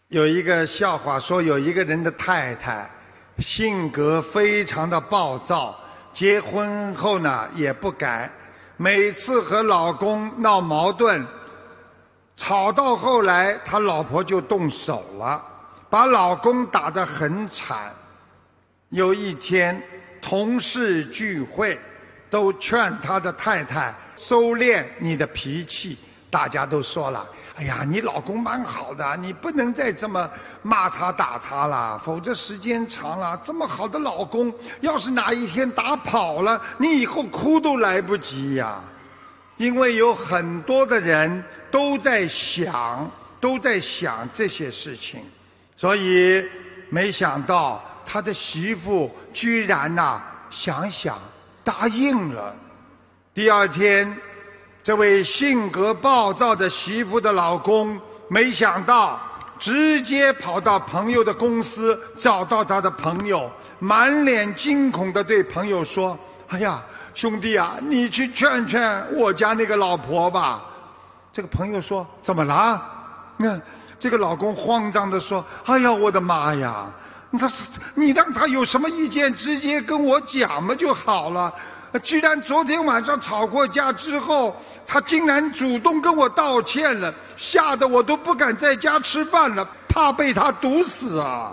有一个笑话说，有一个人的太太性格非常的暴躁，结婚后呢也不改，每次和老公闹矛盾，吵到后来他老婆就动手了，把老公打得很惨。有一天同事聚会，都劝他的太太收敛你的脾气，大家都说了，哎呀，你老公蛮好的，你不能再这么骂他打他了，否则时间长了，这么好的老公，要是哪一天打跑了，你以后哭都来不及呀。因为有很多的人都在想这些事情，所以没想到他的媳妇居然想答应了。第二天，这位性格暴躁的媳妇的老公没想到直接跑到朋友的公司，找到他的朋友，满脸惊恐地对朋友说，哎呀，兄弟啊，你去劝劝我家那个老婆吧。这个朋友说，怎么了？这个老公慌张地说，哎呀，我的妈呀，你让他有什么意见直接跟我讲嘛就好了，居然昨天晚上吵过架之后，他竟然主动跟我道歉了，吓得我都不敢在家吃饭了，怕被他毒死啊。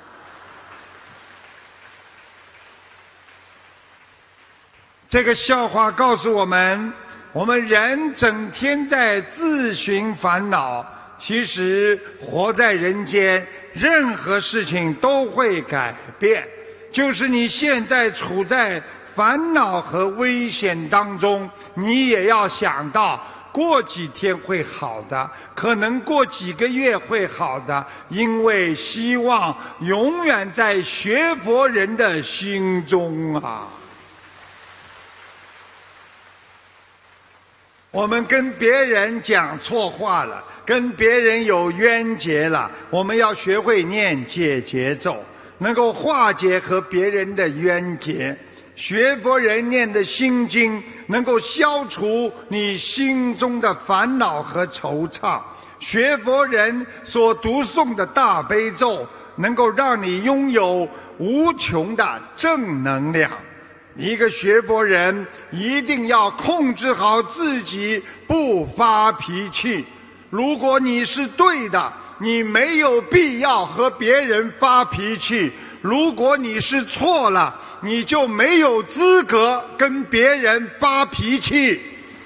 这个笑话告诉我们，我们人整天在自寻烦恼，其实活在人间，任何事情都会改变，就是你现在处在烦恼和危险当中，你也要想到过几天会好的，可能过几个月会好的，因为希望永远在学佛人的心中啊。我们跟别人讲错话了，跟别人有冤结了，我们要学会念解结咒，能够化解和别人的冤结。学佛人念的心经能够消除你心中的烦恼和惆怅，学佛人所读诵的大悲咒能够让你拥有无穷的正能量。一个学佛人一定要控制好自己，不发脾气。如果你是对的，你没有必要和别人发脾气；如果你是错了，你就没有资格跟别人发脾气。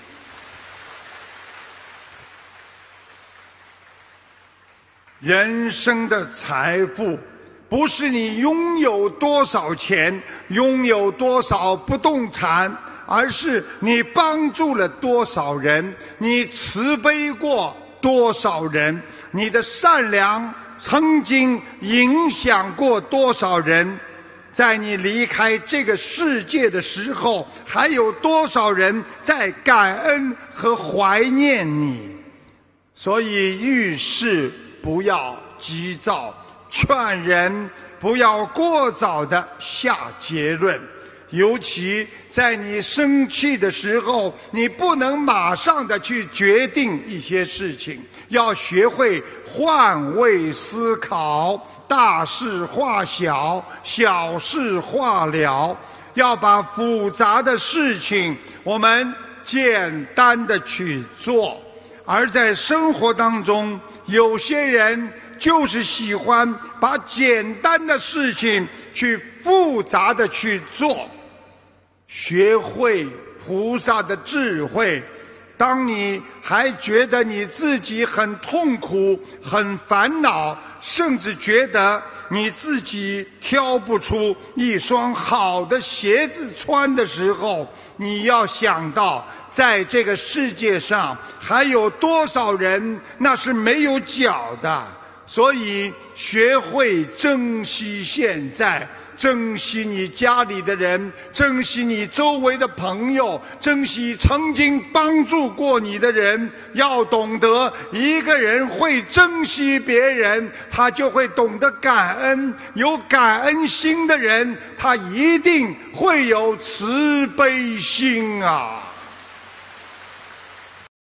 人生的财富不是你拥有多少钱，拥有多少不动产，而是你帮助了多少人，你慈悲过多少人，你的善良曾经影响过多少人，在你离开这个世界的时候，还有多少人在感恩和怀念你。所以遇事不要急躁，劝人不要过早的下结论，尤其在你生气的时候，你不能马上的去决定一些事情，要学会换位思考，大事化小，小事化了，要把复杂的事情我们简单的去做。而在生活当中，有些人就是喜欢把简单的事情去复杂的去做。学会菩萨的智慧，当你还觉得你自己很痛苦、很烦恼，甚至觉得你自己挑不出一双好的鞋子穿的时候，你要想到在这个世界上还有多少人那是没有脚的。所以学会珍惜现在，珍惜你家里的人，珍惜你周围的朋友，珍惜曾经帮助过你的人。要懂得，一个人会珍惜别人，他就会懂得感恩。有感恩心的人，他一定会有慈悲心啊。